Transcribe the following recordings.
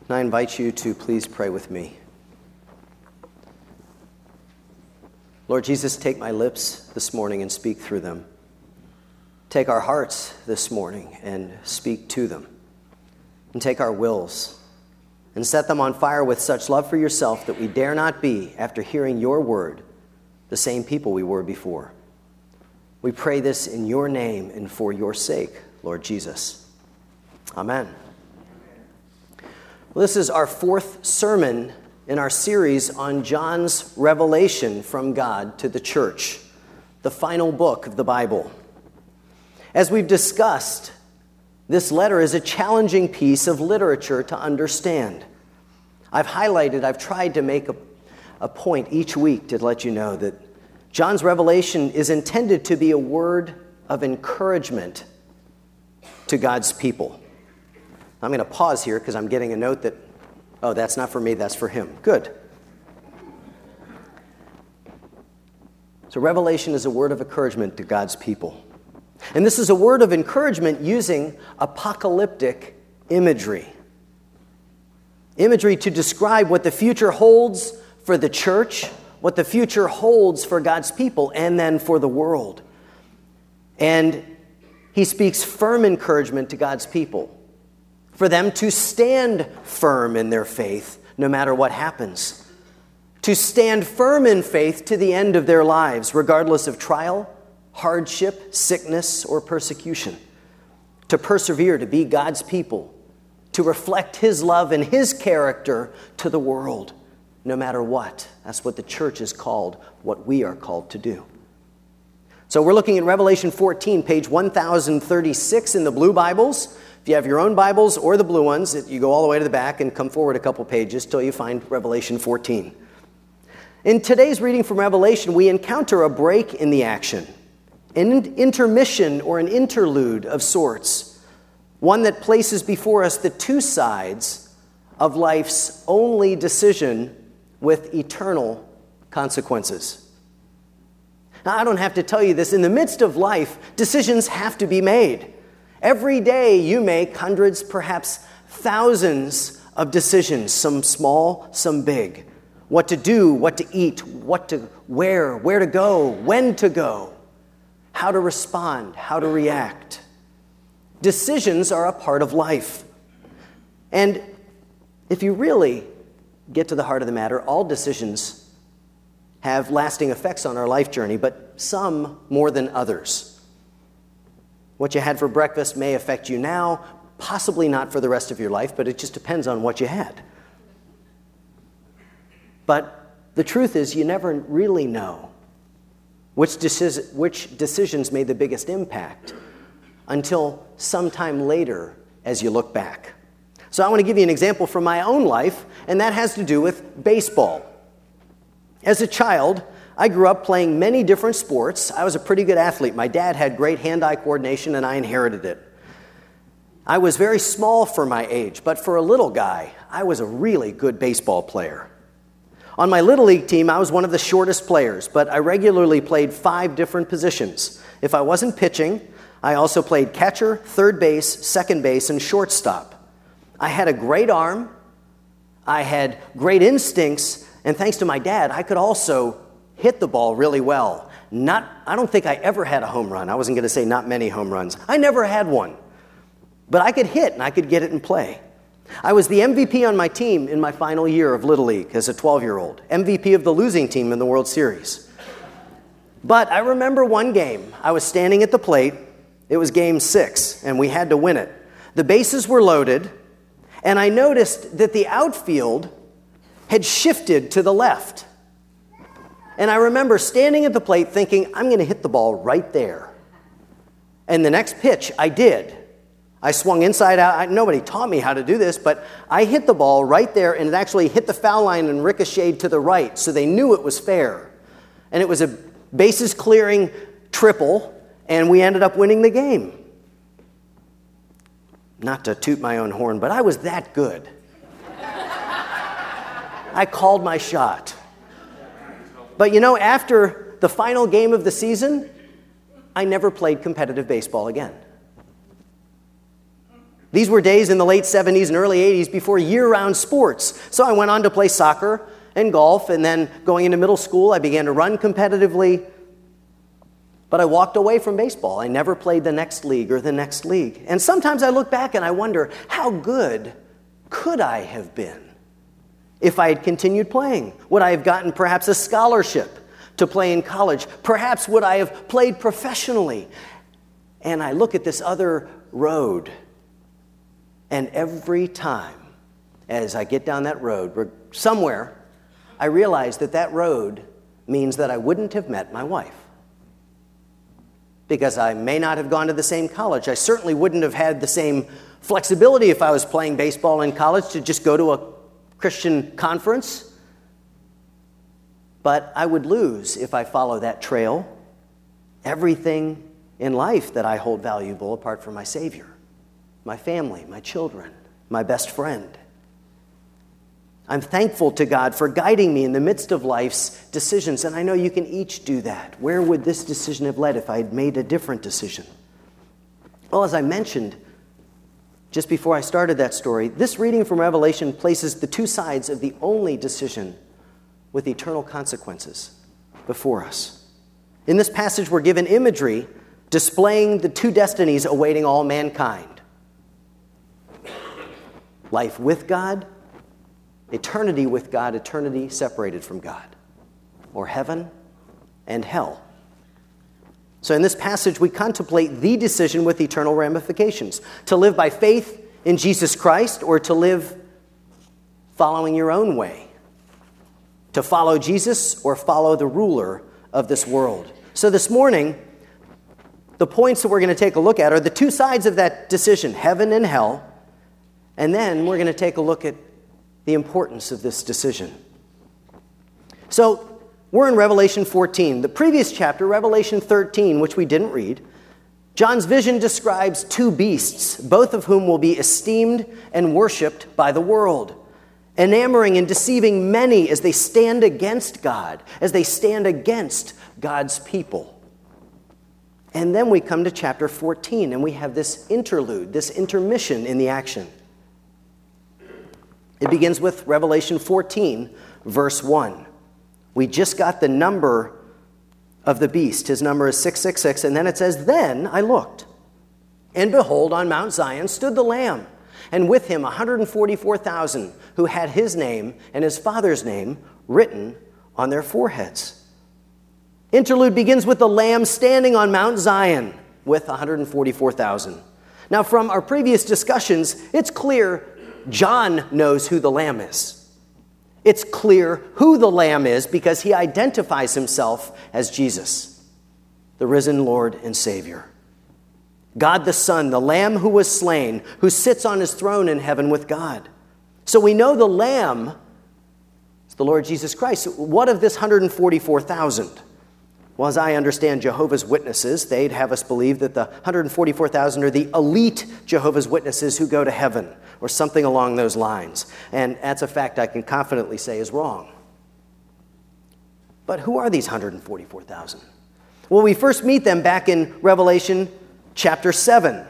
And I invite you to please pray with me. Lord Jesus, take my lips this morning and speak through them. Take our hearts this morning and speak to them. And take our wills and set them on fire with such love for yourself that we dare not be, after hearing your word, the same people we were before. We pray this in your name and for your sake, Lord Jesus. Amen. Well, this is our fourth sermon in our series on John's revelation from God to the church, the final book of the Bible. As we've discussed, this letter is a challenging piece of literature to understand. I've tried to make a point each week to let you know that John's revelation is intended to be a word of encouragement to God's people. I'm going to pause here because I'm getting a note that, oh, that's not for me, that's for him. Good. So Revelation is a word of encouragement to God's people. And this is a word of encouragement using apocalyptic imagery. Imagery to describe what the future holds for the church, what the future holds for God's people, and then for the world. And he speaks firm encouragement to God's people, for them to stand firm in their faith no matter what happens, to stand firm in faith to the end of their lives, regardless of trial, hardship, sickness, or persecution, to persevere, to be God's people, to reflect his love and his character to the world, no matter what. That's what the church is called, what we are called to do. So we're looking at Revelation 14, page 1036 in the blue Bibles. If you have your own Bibles or the blue ones, you go all the way to the back and come forward a couple pages till you find Revelation 14. In today's reading from Revelation, we encounter a break in the action, an intermission or an interlude of sorts, one that places before us the two sides of life's only decision with eternal consequences. Now, I don't have to tell you this. In the midst of life, decisions have to be made. Every day you make hundreds, perhaps thousands of decisions, some small, some big. What to do, what to eat, what to wear, where to go, when to go, how to respond, how to react. Decisions are a part of life. And if you really get to the heart of the matter, all decisions have lasting effects on our life journey, but some more than others. What you had for breakfast may affect you now, possibly not for the rest of your life, but it just depends on what you had. But the truth is, you never really know which decisions made the biggest impact until sometime later as you look back. So I want to give you an example from my own life, and that has to do with baseball. As a child, I grew up playing many different sports. I was a pretty good athlete. My dad had great hand-eye coordination, and I inherited it. I was very small for my age, but for a little guy, I was a really good baseball player. On my Little League team, I was one of the shortest players, but I regularly played 5 different positions. If I wasn't pitching, I also played catcher, third base, second base, and shortstop. I had a great arm, I had great instincts, and thanks to my dad, I could also hit the ball really well. I don't think I ever had a home run. I wasn't going to say not many home runs. I never had one. But I could hit and I could get it in play. I was the MVP on my team in my final year of Little League as a 12-year-old. MVP of the losing team in the World Series. But I remember one game. I was standing at the plate. It was game 6, and we had to win it. The bases were loaded, and I noticed that the outfield had shifted to the left. And I remember standing at the plate thinking, I'm going to hit the ball right there. And the next pitch, I did. I swung inside out. Nobody taught me how to do this, but I hit the ball right there, and it actually hit the foul line and ricocheted to the right, so they knew it was fair. And it was a bases-clearing triple, and we ended up winning the game. Not to toot my own horn, but I was that good. I called my shot. But after the final game of the season, I never played competitive baseball again. These were days in the late 70s and early 80s before year-round sports. So I went on to play soccer and golf, and then going into middle school, I began to run competitively. But I walked away from baseball. I never played the next league or the next league. And sometimes I look back and I wonder, how good could I have been if I had continued playing? Would I have gotten perhaps a scholarship to play in college? Perhaps would I have played professionally? And I look at this other road, and every time as I get down that road, somewhere, I realize that that road means that I wouldn't have met my wife. Because I may not have gone to the same college. I certainly wouldn't have had the same flexibility if I was playing baseball in college to just go to a Christian conference. But I would lose if I follow that trail everything in life that I hold valuable apart from my Savior, my family, my children, my best friend. I'm thankful to God for guiding me in the midst of life's decisions, and I know you can each do that. Where would this decision have led if I had made a different decision? Well, as I mentioned just before I started that story, this reading from Revelation places the two sides of the only decision with eternal consequences before us. In this passage, we're given imagery displaying the two destinies awaiting all mankind: life with God, eternity with God, eternity separated from God, or heaven and hell. So in this passage, we contemplate the decision with eternal ramifications: to live by faith in Jesus Christ or to live following your own way, to follow Jesus or follow the ruler of this world. So this morning, the points that we're going to take a look at are the two sides of that decision, heaven and hell, and then we're going to take a look at the importance of this decision. So we're in Revelation 14. The previous chapter, Revelation 13, which we didn't read, John's vision describes two beasts, both of whom will be esteemed and worshipped by the world, enamoring and deceiving many as they stand against God, as they stand against God's people. And then we come to chapter 14, and we have this interlude, this intermission in the action. It begins with Revelation 14, verse 1. We just got the number of the beast. His number is 666. And then it says, "Then I looked, and behold, on Mount Zion stood the Lamb, and with him 144,000 who had his name and his Father's name written on their foreheads." Interlude begins with the Lamb standing on Mount Zion with 144,000. Now, from our previous discussions, it's clear John knows who the Lamb is. It's clear who the Lamb is because he identifies himself as Jesus, the risen Lord and Savior. God the Son, the Lamb who was slain, who sits on his throne in heaven with God. So we know the Lamb is the Lord Jesus Christ. What of this 144,000? Well, as I understand Jehovah's Witnesses, they'd have us believe that the 144,000 are the elite Jehovah's Witnesses who go to heaven, or something along those lines. And that's a fact I can confidently say is wrong. But who are these 144,000? Well, we first meet them back in Revelation chapter 7,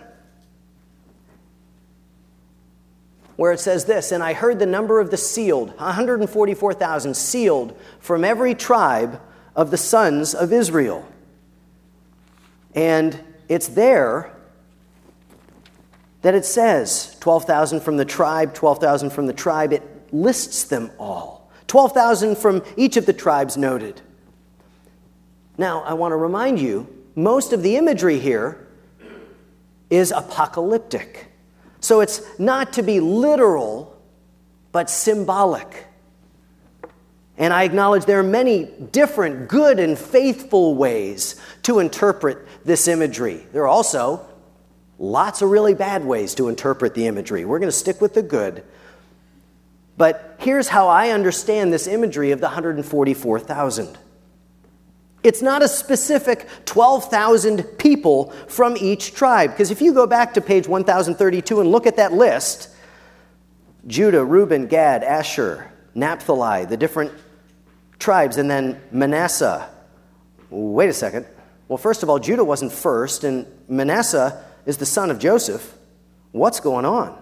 where it says this, "And I heard the number of the sealed, 144,000 sealed from every tribe of the sons of Israel." And it's there that it says 12,000 from the tribe, 12,000 from the tribe. It lists them all. 12,000 from each of the tribes noted. Now, I want to remind you, most of the imagery here is apocalyptic. So it's not to be literal, but symbolic. And I acknowledge there are many different good and faithful ways to interpret this imagery. There are also lots of really bad ways to interpret the imagery. We're going to stick with the good. But here's how I understand this imagery of the 144,000. It's not a specific 12,000 people from each tribe. Because if you go back to page 1032 and look at that list, Judah, Reuben, Gad, Asher, Naphtali, the different tribes, and then Manasseh. Wait a second. Well, first of all, Judah wasn't first, and Manasseh is the son of Joseph. What's going on?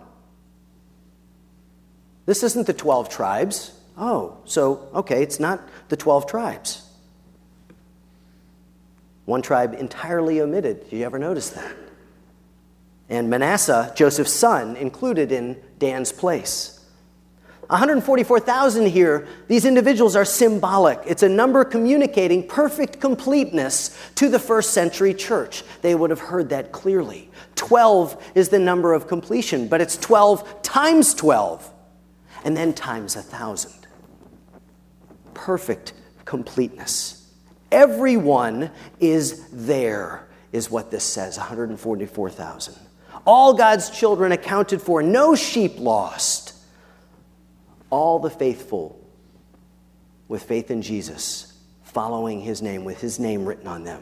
This isn't the 12 tribes. Oh, so, okay, it's not the 12 tribes. One tribe entirely omitted. Did you ever notice that? And Manasseh, Joseph's son, included in Dan's place. 144,000 here, these individuals are symbolic. It's a number communicating perfect completeness to the first century church. They would have heard that clearly. 12 is the number of completion, but it's 12 times 12, and then times 1,000. Perfect completeness. Everyone is there, is what this says, 144,000. All God's children accounted for, no sheep lost. All the faithful with faith in Jesus, following his name, with his name written on them.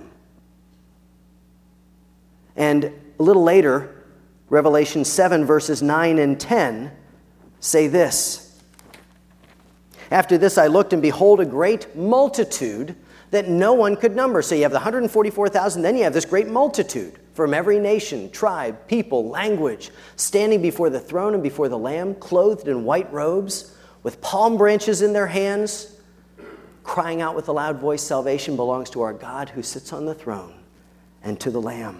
And a little later, Revelation 7, verses 9 and 10 say this. After this I looked, and behold, a great multitude that no one could number. So you have the 144,000, then you have this great multitude from every nation, tribe, people, language, standing before the throne and before the Lamb, clothed in white robes, with palm branches in their hands, crying out with a loud voice, salvation belongs to our God who sits on the throne and to the Lamb.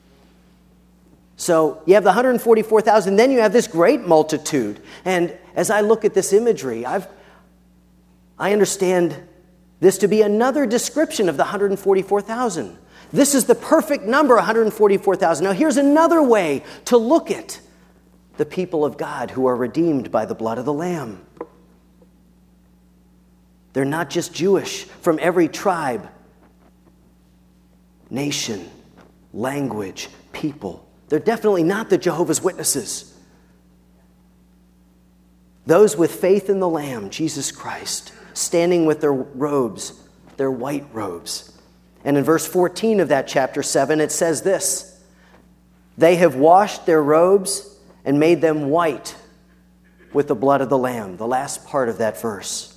So you have the 144,000, then you have this great multitude. And as I look at this imagery, I understand this to be another description of the 144,000. This is the perfect number, 144,000. Now here's another way to look at the people of God who are redeemed by the blood of the Lamb. They're not just Jewish, from every tribe, nation, language, people. They're definitely not the Jehovah's Witnesses. Those with faith in the Lamb, Jesus Christ, standing with their robes, their white robes. And in verse 14 of that chapter 7, it says this: they have washed their robes and made them white with the blood of the Lamb. The last part of that verse.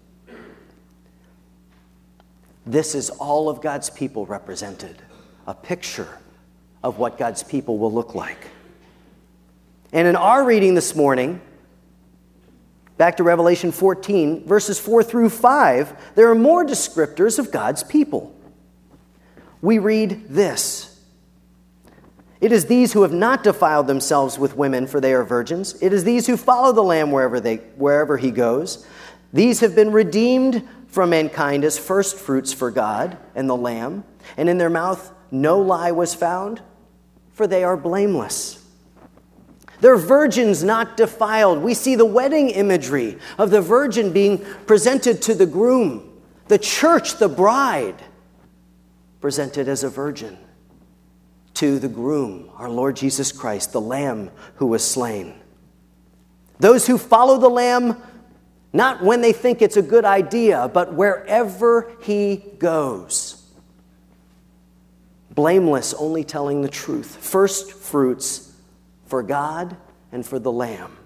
This is all of God's people represented. A picture of what God's people will look like. And in our reading this morning, back to Revelation 14, verses 4 through 5, there are more descriptors of God's people. We read this: it is these who have not defiled themselves with women, for they are virgins. It is these who follow the Lamb wherever he goes. These have been redeemed from mankind as first fruits for God and the Lamb. And in their mouth no lie was found, for they are blameless. They're virgins not defiled. We see the wedding imagery of the virgin being presented to the groom. The church, the bride, presented as a virgin to the groom, our Lord Jesus Christ, the Lamb who was slain. Those who follow the Lamb, not when they think it's a good idea, but wherever he goes. Blameless, only telling the truth. First fruits for God and for the Lamb.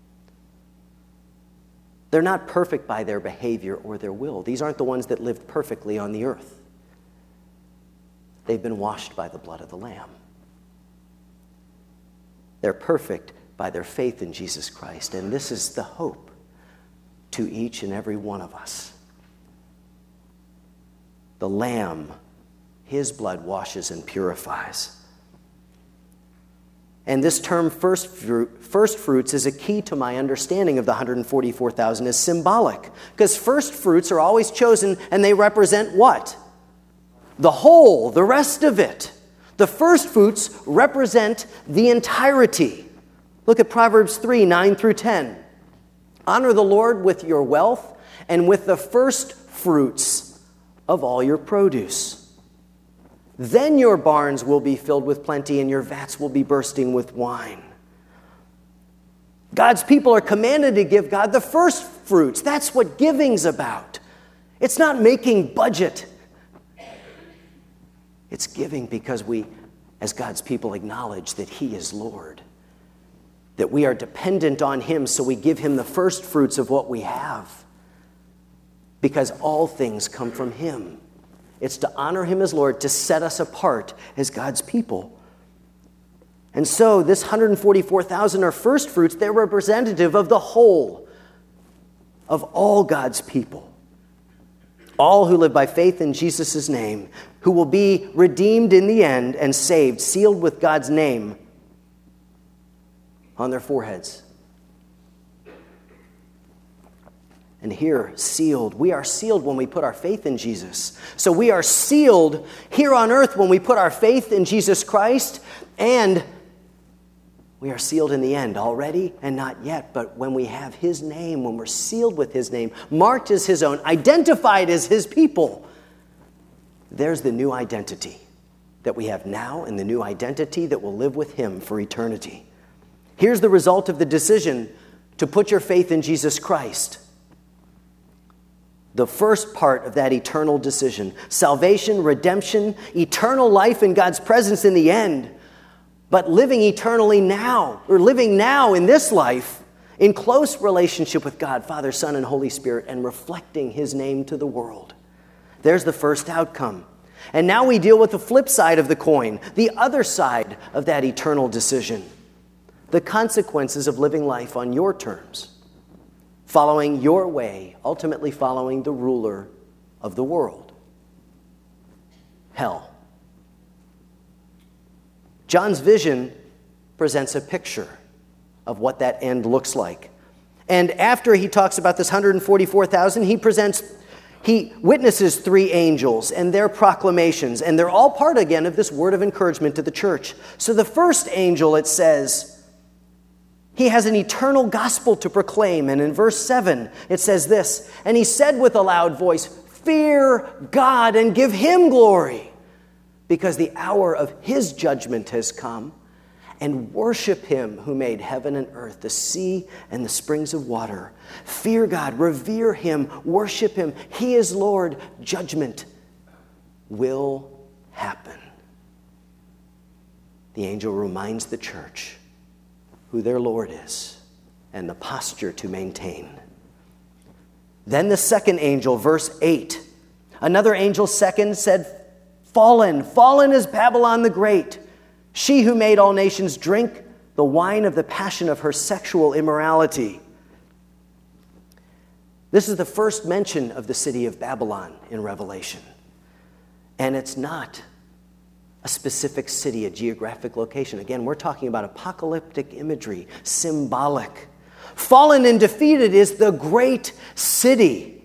They're not perfect by their behavior or their will. These aren't the ones that lived perfectly on the earth. They've been washed by the blood of the Lamb. They're perfect by their faith in Jesus Christ. And this is the hope to each and every one of us. The Lamb, his blood washes and purifies. And this term first fruits is a key to my understanding of the 144,000 as symbolic. Because first fruits are always chosen and they represent what? The whole, the rest of it. The first fruits represent the entirety. Look at Proverbs 3, 9 through 10. Honor the Lord with your wealth and with the first fruits of all your produce. Then your barns will be filled with plenty and your vats will be bursting with wine. God's people are commanded to give God the first fruits. That's what giving's about. It's not making budget. It's giving because we, as God's people, acknowledge that he is Lord. That we are dependent on him, so we give him the first fruits of what we have. Because all things come from him. It's to honor him as Lord, to set us apart as God's people. And so this 144,000 are first fruits. They're representative of the whole, of all God's people. All who live by faith in Jesus' name, who will be redeemed in the end and saved, sealed with God's name on their foreheads. And here, sealed. We are sealed when we put our faith in Jesus. So we are sealed here on earth when we put our faith in Jesus Christ, and we are sealed in the end, already and not yet. But when we have His name, when we're sealed with His name, marked as His own, identified as His people, there's the new identity that we have now and the new identity that will live with Him for eternity. Here's the result of the decision to put your faith in Jesus Christ. The first part of that eternal decision: salvation, redemption, eternal life in God's presence in the end, but living eternally now, or living now in this life in close relationship with God, Father, Son, and Holy Spirit, and reflecting His name to the world. There's the first outcome. And now we deal with the flip side of the coin, the other side of that eternal decision: the consequences of living life on your terms, following your way, ultimately following the ruler of the world. Hell. John's vision presents a picture of what that end looks like. And after he talks about this 144,000, he witnesses 3 angels and their proclamations, and they're all part again of this word of encouragement to the church. So the first angel, it says, he has an eternal gospel to proclaim. And in verse 7, it says this: "And he said with a loud voice, 'Fear God and give Him glory, because the hour of His judgment has come. And worship Him who made heaven and earth, the sea and the springs of water.' Fear God, revere Him, worship Him. He is Lord. Judgment will happen." The angel reminds the church who their Lord is and the posture to maintain. Then the second angel, verse 8. Another angel, second, said, "Fallen, fallen is Babylon the Great, she who made all nations drink the wine of the passion of her sexual immorality." This is the first mention of the city of Babylon in Revelation. And it's not a specific city, a geographic location. Again, we're talking about apocalyptic imagery, symbolic. Fallen and defeated is the great city.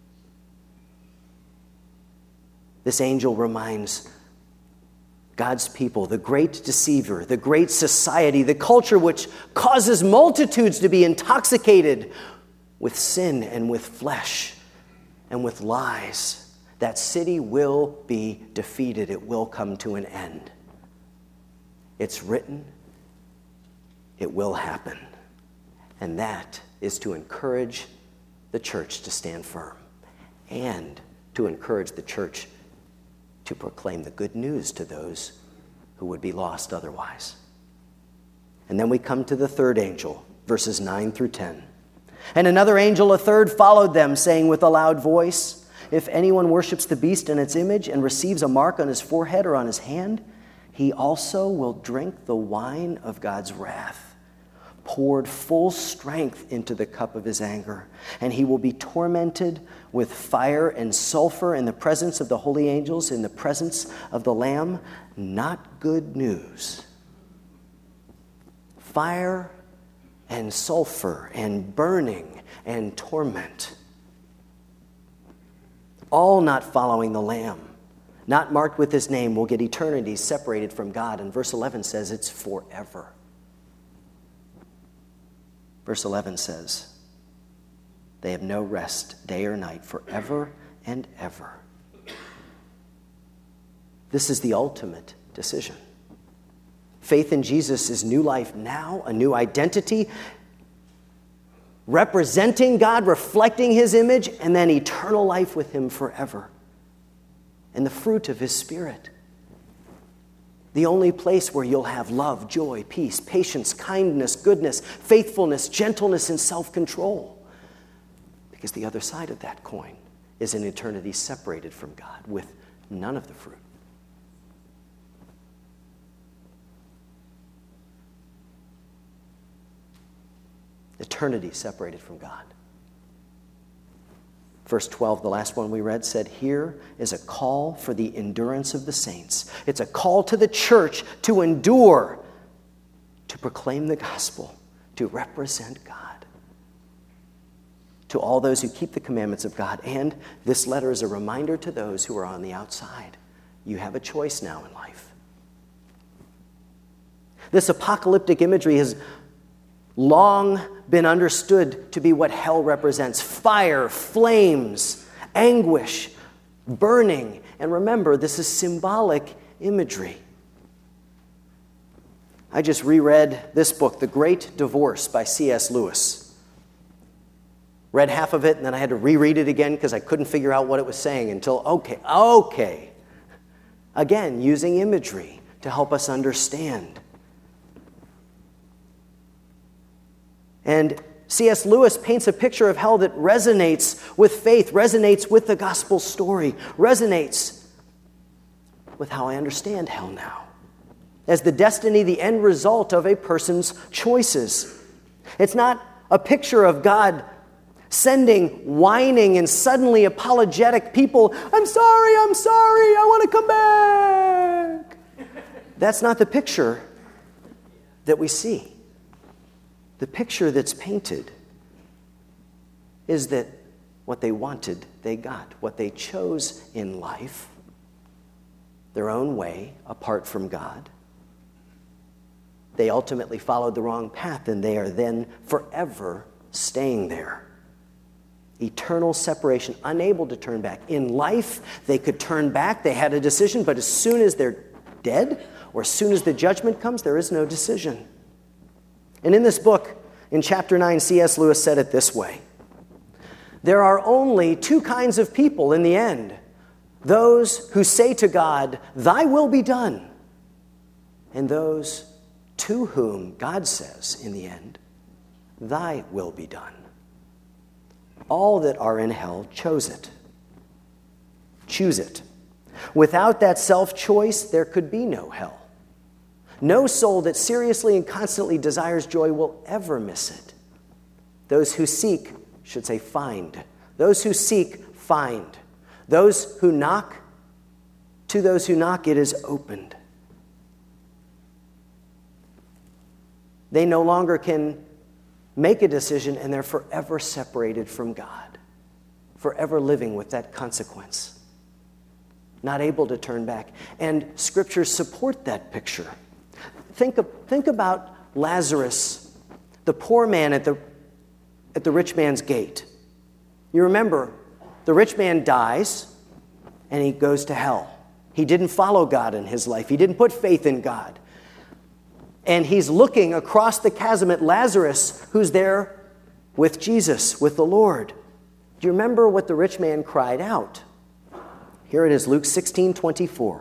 This angel reminds God's people, the great deceiver, the great society, the culture which causes multitudes to be intoxicated with sin and with flesh and with lies. That city will be defeated. It will come to an end. It's written. It will happen. And that is to encourage the church to stand firm and to encourage the church to proclaim the good news to those who would be lost otherwise. And then we come to the third angel, verses 9 through 10. "And another angel, a third, followed them, saying with a loud voice, 'If anyone worships the beast and its image and receives a mark on his forehead or on his hand, he also will drink the wine of God's wrath, poured full strength into the cup of His anger. And he will be tormented with fire and sulfur in the presence of the holy angels, in the presence of the Lamb.'" Not good news. Fire and sulfur and burning and torment. All not following the Lamb, not marked with His name, will get eternity separated from God. And verse 11 says it's forever. Verse 11 says, they have no rest day or night, forever and ever. This is the ultimate decision. Faith in Jesus is new life now, a new identity, representing God, reflecting His image, and then eternal life with Him forever. And the fruit of His Spirit. The only place where you'll have love, joy, peace, patience, kindness, goodness, faithfulness, gentleness, and self-control. Because the other side of that coin is an eternity separated from God with none of the fruit. eternity separated from God. Verse 12, the last one we read, said, here is a call for the endurance of the saints. It's a call to the church to endure, to proclaim the gospel, to represent God to all those who keep the commandments of God. And this letter is a reminder to those who are on the outside. You have a choice now in life. This apocalyptic imagery has long been understood to be what hell represents: fire, flames, anguish, burning. And remember, this is symbolic imagery. I just reread this book, The Great Divorce by C.S. Lewis. Read half of it, and then I had to reread it again because I couldn't figure out what it was saying until, okay. Again, using imagery to help us understand. And C.S. Lewis paints a picture of hell that resonates with faith, resonates with the gospel story, resonates with how I understand hell now, as the destiny, the end result of a person's choices. It's not a picture of God sending whining and suddenly apologetic people, I'm sorry, I want to come back. That's not the picture that we see. The picture that's painted is that what they wanted, they got. What they chose in life, their own way, apart from God, they ultimately followed the wrong path, and they are then forever staying there. Eternal separation, unable to turn back. In life, they could turn back. They had a decision, but as soon as they're dead, or as soon as the judgment comes, there is no decision. And in this book, in chapter 9, C.S. Lewis said it this way: there are only two kinds of people in the end: those who say to God, thy will be done, and those to whom God says in the end, thy will be done. All that are in hell chose it. Choose it. Without that self-choice, there could be no hell. No soul that seriously and constantly desires joy will ever miss it. Those who seek should say find. Those who seek, find. Those who knock, to those who knock, it is opened. They no longer can make a decision, and they're forever separated from God, forever living with that consequence, not able to turn back. And scriptures support that picture. Think about Lazarus, the poor man at the rich man's gate. You remember, the rich man dies, and he goes to hell. He didn't follow God in his life. He didn't put faith in God. And he's looking across the chasm at Lazarus, who's there with Jesus, with the Lord. Do you remember what the rich man cried out? Here it is, Luke 16:24.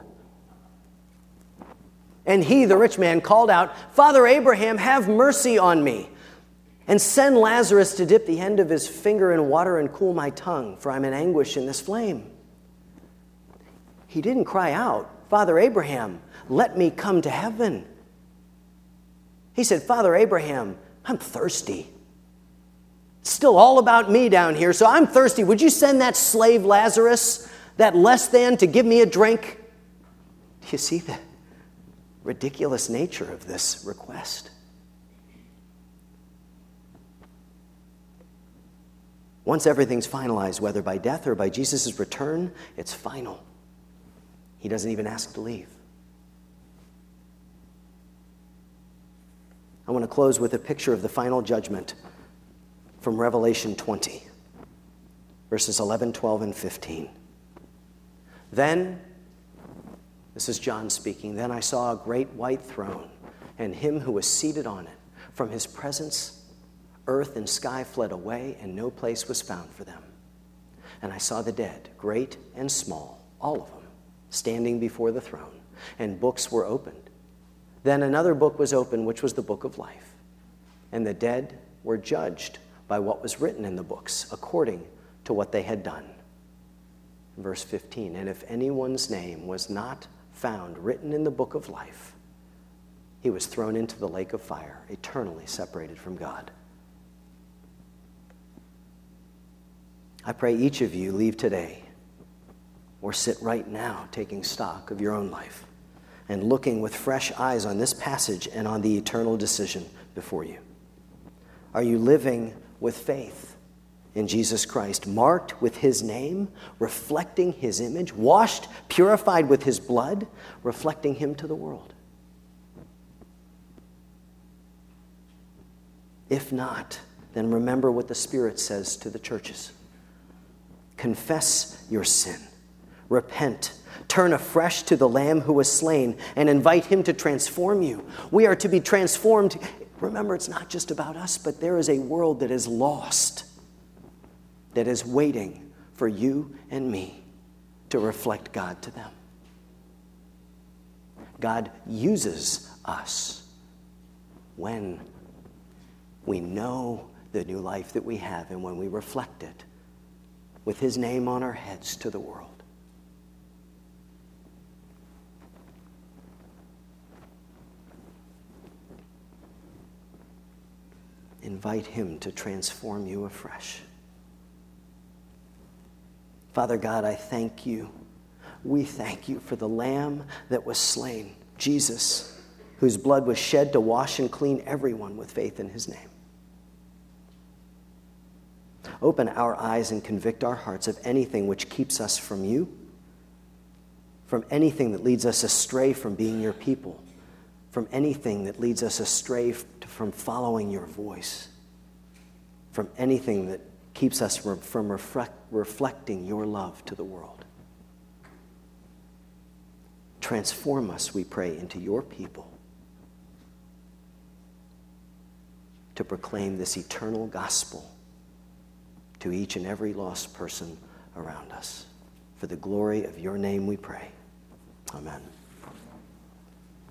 And he, the rich man, called out, Father Abraham, have mercy on me, and send Lazarus to dip the end of his finger in water and cool my tongue, for I'm in anguish in this flame. He didn't cry out, Father Abraham, let me come to heaven. He said, Father Abraham, I'm thirsty. It's still all about me down here, so I'm thirsty. Would you send that slave Lazarus, that less than, to give me a drink? Do you see the ridiculous nature of this request? Once everything's finalized, whether by death or by Jesus' return, it's final. He doesn't even ask to leave. I want to close with a picture of the final judgment from Revelation 20, verses 11, 12, and 15. Then, this is John speaking, then I saw a great white throne, and him who was seated on it. From his presence, earth and sky fled away, and no place was found for them. And I saw the dead, great and small, all of them, standing before the throne, and books were opened. Then another book was opened, which was the book of life. And the dead were judged by what was written in the books, according to what they had done. Verse 15, and if anyone's name was not found written in the book of life, he was thrown into the lake of fire, eternally separated from God. I pray each of you leave today or sit right now taking stock of your own life and looking with fresh eyes on this passage and on the eternal decision before you. Are you living with faith in Jesus Christ, marked with his name, reflecting his image, washed, purified with his blood, reflecting him to the world? If not, then remember what the Spirit says to the churches. Confess your sin. Repent. Turn afresh to the Lamb who was slain and invite him to transform you. We are to be transformed. Remember, it's not just about us, but there is a world that is lost, that is waiting for you and me to reflect God to them. God uses us when we know the new life that we have and when we reflect it with his name on our heads to the world. Invite him to transform you afresh. Father God, I thank you. We thank you for the Lamb that was slain, Jesus, whose blood was shed to wash and clean everyone with faith in his name. Open our eyes and convict our hearts of anything which keeps us from you, from anything that leads us astray from being your people, from anything that leads us astray from following your voice, from anything that keeps us from reflecting your love to the world. Transform us, we pray, into your people to proclaim this eternal gospel to each and every lost person around us. For the glory of your name we pray. Amen.